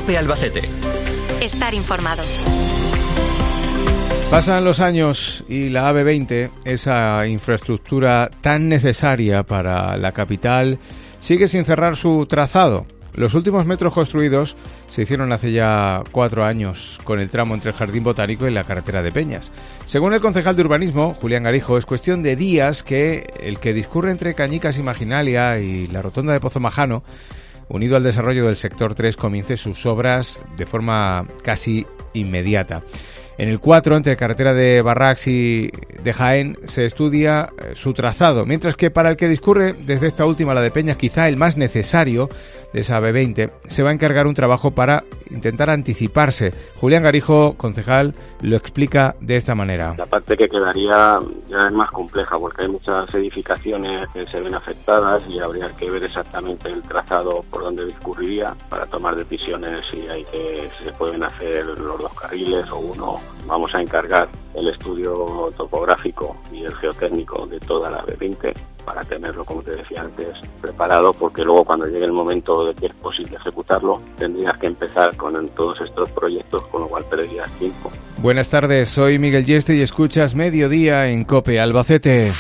COPE Albacete. Estar informado. Pasan los años y la AV20, esa infraestructura tan necesaria para la capital, sigue sin cerrar su trazado. Los últimos metros construidos se hicieron hace ya 4 años, con el tramo entre el Jardín Botánico y la carretera de Peñas. Según el concejal de Urbanismo, Julián Garijo, es cuestión de días que el que discurre entre Cañicas y Maginalia y la rotonda de Pozo Majano, unido al desarrollo del sector 3, comience sus obras de forma casi inmediata. En el 4, entre carretera de Barracs y de Jaén, se estudia su trazado, mientras que para el que discurre desde esta última, la de Peñas, quizá el más necesario de esa B20, se va a encargar un trabajo para intentar anticiparse. Julián Garijo, concejal, lo explica de esta manera. La parte que quedaría ya es más compleja porque hay muchas edificaciones que se ven afectadas y habría que ver exactamente el trazado por donde discurriría para tomar decisiones si se pueden hacer los 2 carriles o uno. Vamos a encargar el estudio topográfico y el geotécnico de toda la B20 para tenerlo, como te decía antes, preparado, porque luego cuando llegue el momento de que es posible ejecutarlo, tendrías que empezar con todos estos proyectos, con lo cual perderías tiempo. Buenas tardes, soy Miguel Yeste y escuchas Mediodía en COPE Albacete.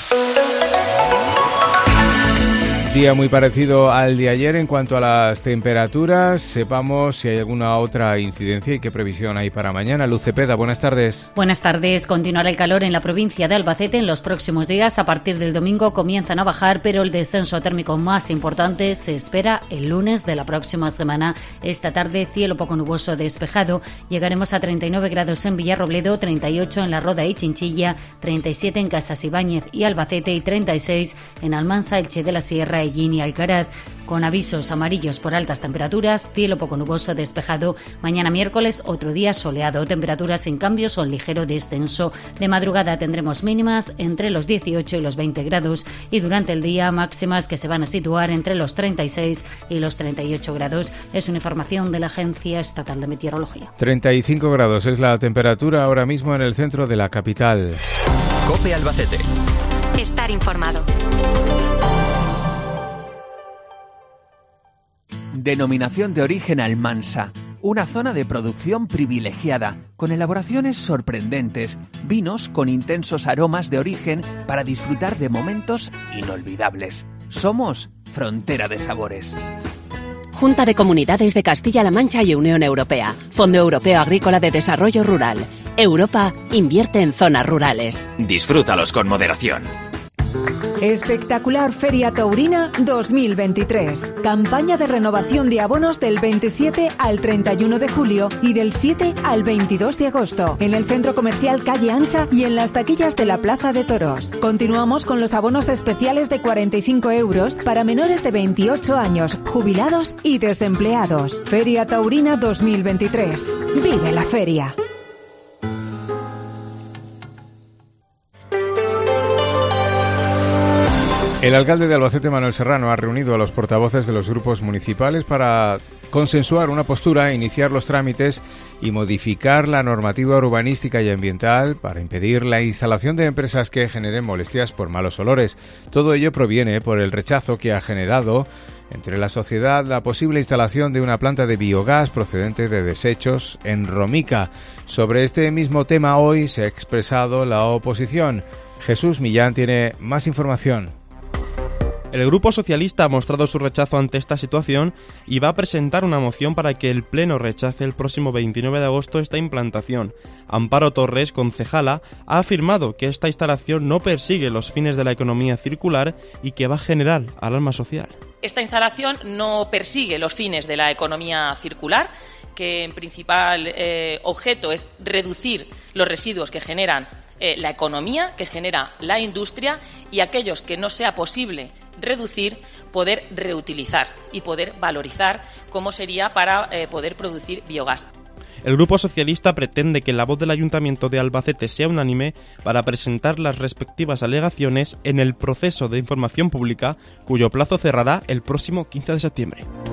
Día muy parecido al de ayer en cuanto a las temperaturas. Sepamos si hay alguna otra incidencia y qué previsión hay para mañana. Luz Cepeda, buenas tardes. Buenas tardes. Continuará el calor en la provincia de Albacete en los próximos días. A partir del domingo comienzan a bajar, pero el descenso térmico más importante se espera el lunes de la próxima semana. Esta tarde, cielo poco nuboso despejado. Llegaremos a 39 grados en Villarrobledo, 38 en La Roda y Chinchilla, 37 en Casas Ibáñez y Albacete y 36 en Almansa, Elche de la Sierra, Ellín y Alcaraz, con avisos amarillos por altas temperaturas, cielo poco nuboso despejado. Mañana miércoles otro día soleado, temperaturas en cambio son ligero descenso. De madrugada tendremos mínimas entre los 18 y los 20 grados y durante el día máximas que se van a situar entre los 36 y los 38 grados. Es una información de la Agencia Estatal de Meteorología. 35 grados es la temperatura ahora mismo en el centro de la capital. COPE Albacete. Estar informado. Denominación de origen Almansa, una zona de producción privilegiada, con elaboraciones sorprendentes, vinos con intensos aromas de origen para disfrutar de momentos inolvidables. Somos Frontera de Sabores. Junta de Comunidades de Castilla-La Mancha y Unión Europea. Fondo Europeo Agrícola de Desarrollo Rural. Europa invierte en zonas rurales. Disfrútalos con moderación. Espectacular Feria Taurina 2023. Campaña de renovación de abonos del 27 al 31 de julio y del 7 al 22 de agosto. En el Centro Comercial Calle Ancha y en las taquillas de la Plaza de Toros. Continuamos con los abonos especiales de 45 euros para menores de 28 años, jubilados y desempleados. Feria Taurina 2023. Vive la feria. El alcalde de Albacete, Manuel Serrano, ha reunido a los portavoces de los grupos municipales para consensuar una postura, iniciar los trámites y modificar la normativa urbanística y ambiental para impedir la instalación de empresas que generen molestias por malos olores. Todo ello proviene por el rechazo que ha generado entre la sociedad la posible instalación de una planta de biogás procedente de desechos en Romica. Sobre este mismo tema hoy se ha expresado la oposición. Jesús Millán tiene más información. El Grupo Socialista ha mostrado su rechazo ante esta situación y va a presentar una moción para que el Pleno rechace el próximo 29 de agosto esta implantación. Amparo Torres, concejala, ha afirmado que esta instalación no persigue los fines de la economía circular y que va a generar alarma social. Esta instalación no persigue los fines de la economía circular, que en principal objeto es reducir los residuos que generan la economía, que genera la industria, y aquellos que no sea posible reducir, poder reutilizar y poder valorizar, como sería para poder producir biogás. El Grupo Socialista pretende que la voz del Ayuntamiento de Albacete sea unánime para presentar las respectivas alegaciones en el proceso de información pública, cuyo plazo cerrará el próximo 15 de septiembre.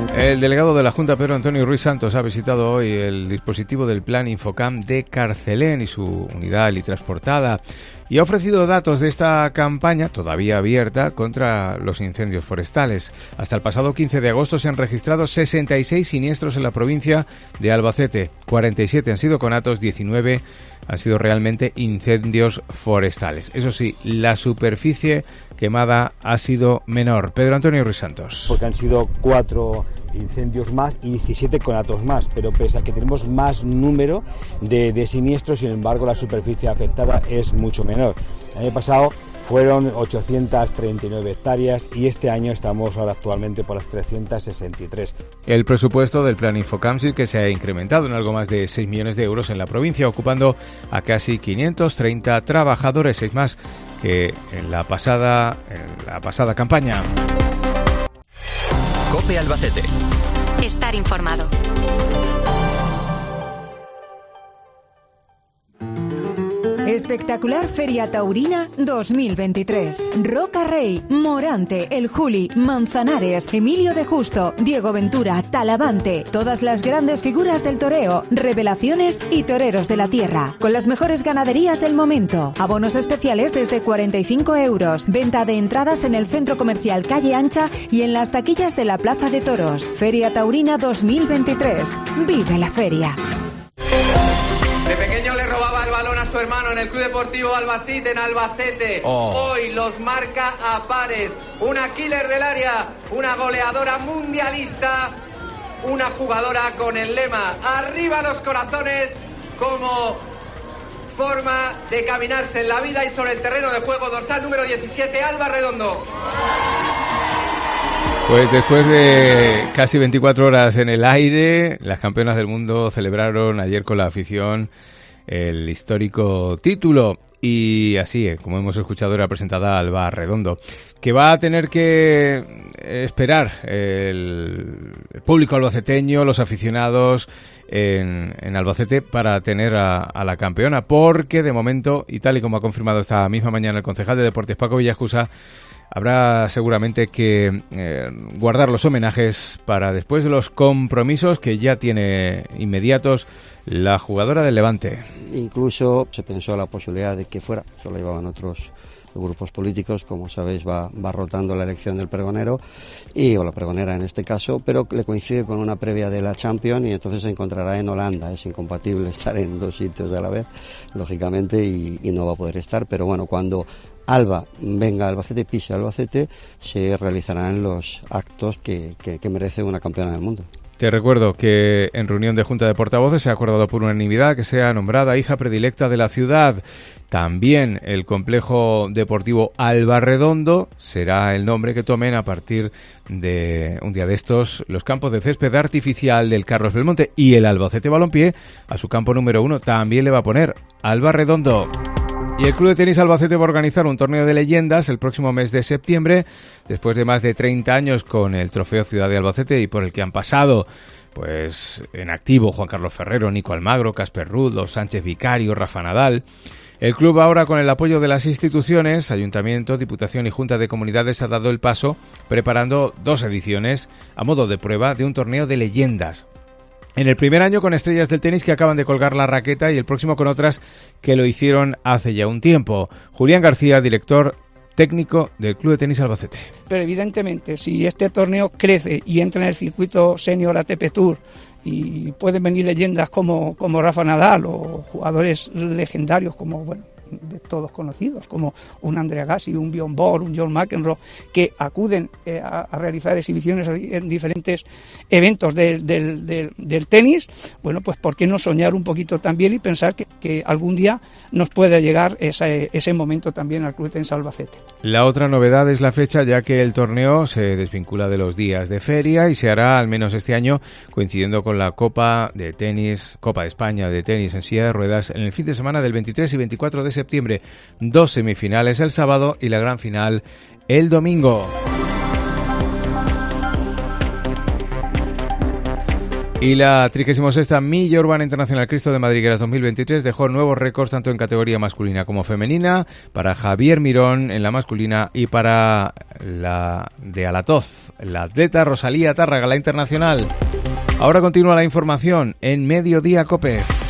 El delegado de la Junta, Pedro Antonio Ruiz Santos, ha visitado hoy el dispositivo del Plan Infocam de Carcelén y su unidad helitransportada y ha ofrecido datos de esta campaña, todavía abierta, contra los incendios forestales. Hasta el pasado 15 de agosto se han registrado 66 siniestros en la provincia de Albacete. 47 han sido conatos, 19 han sido realmente incendios forestales. Eso sí, la superficie quemada ha sido menor. Pedro Antonio Ruiz Santos. Porque han sido 4 incendios más y 17 conatos más, pero pese a que tenemos más número de siniestros, sin embargo la superficie afectada es mucho menor. El año pasado fueron 839 hectáreas y este año estamos ahora actualmente por las 363. El presupuesto del Plan Infocam sí que se ha incrementado en algo más de 6 millones de euros en la provincia, ocupando a casi 530 trabajadores, 6 más que en la pasada campaña. COPE Albacete. Estar informado. Espectacular Feria Taurina 2023. Roca Rey, Morante, El Juli, Manzanares, Emilio de Justo, Diego Ventura, Talavante. Todas las grandes figuras del toreo, revelaciones y toreros de la tierra. Con las mejores ganaderías del momento. Abonos especiales desde 45 euros. Venta de entradas en el Centro Comercial Calle Ancha y en las taquillas de la Plaza de Toros. Feria Taurina 2023. Vive la feria. De pequeño le robaba el balón a su hermano en el Club Deportivo Albacete en Albacete. Hoy los marca a pares. Una killer del área, una goleadora mundialista, una jugadora con el lema "Arriba los corazones", como forma de caminarse en la vida y sobre el terreno de juego. Dorsal número 17, Alba Redondo. Pues después de casi 24 horas en el aire, las campeonas del mundo celebraron ayer con la afición el histórico título. Y así, como hemos escuchado, era presentada Alba Redondo, que va a tener que esperar el público albaceteño, los aficionados en Albacete para tener a la campeona, porque de momento, y tal y como ha confirmado esta misma mañana el concejal de Deportes, Paco Villaescusa, habrá seguramente que guardar los homenajes para después de los compromisos que ya tiene inmediatos la jugadora del Levante. Incluso se pensó la posibilidad de que fuera, solo llevaban otros grupos políticos, como sabéis va rotando la elección del pregonero o la pregonera en este caso, pero le coincide con una previa de la Champions y entonces se encontrará en Holanda. Es incompatible estar en 2 sitios a la vez, lógicamente, y no va a poder estar, pero bueno, cuando Alba venga a Albacete, pise a Albacete, se realizarán los actos que merece una campeona del mundo. Te recuerdo que en reunión de Junta de Portavoces se ha acordado por unanimidad que sea nombrada hija predilecta de la ciudad. También el complejo deportivo Alba Redondo será el nombre que tomen a partir de un día de estos los campos de césped artificial del Carlos Belmonte, y el Albacete Balompié a su campo número 1 también le va a poner Alba Redondo. Y el Club de Tenis Albacete va a organizar un torneo de leyendas el próximo mes de septiembre, después de más de 30 años con el Trofeo Ciudad de Albacete, y por el que han pasado pues en activo Juan Carlos Ferrero, Nico Almagro, Casper Ruud, los Sánchez Vicario, Rafa Nadal. El club ahora, con el apoyo de las instituciones, Ayuntamiento, Diputación y Junta de Comunidades, ha dado el paso preparando 2 ediciones a modo de prueba de un torneo de leyendas. En el primer año con estrellas del tenis que acaban de colgar la raqueta, y el próximo con otras que lo hicieron hace ya un tiempo. Julián García, director técnico del Club de Tenis Albacete. Pero evidentemente, si este torneo crece y entra en el circuito senior ATP Tour y pueden venir leyendas como Rafa Nadal o jugadores legendarios como, bueno, de todos conocidos, como un Andre Agassi, un Bjorn Borg, un John McEnroe, que acuden a realizar exhibiciones en diferentes eventos del tenis, bueno, pues ¿por qué no soñar un poquito también y pensar que algún día nos pueda llegar ese momento también al Club de Tenis Albacete? La otra novedad es la fecha, ya que el torneo se desvincula de los días de feria y se hará, al menos este año, coincidiendo con la Copa de España de tenis en silla de ruedas, en el fin de semana del 23 y 24 de septiembre. 2 semifinales el sábado y la gran final el domingo. Y la 36ª Milla Urbana Internacional Cristo de Madrigueras 2023 dejó nuevos récords tanto en categoría masculina como femenina, para Javier Mirón en la masculina y para la de Alatoz, la atleta Rosalía Tárraga, la internacional. Ahora continúa la información en Mediodía COPE.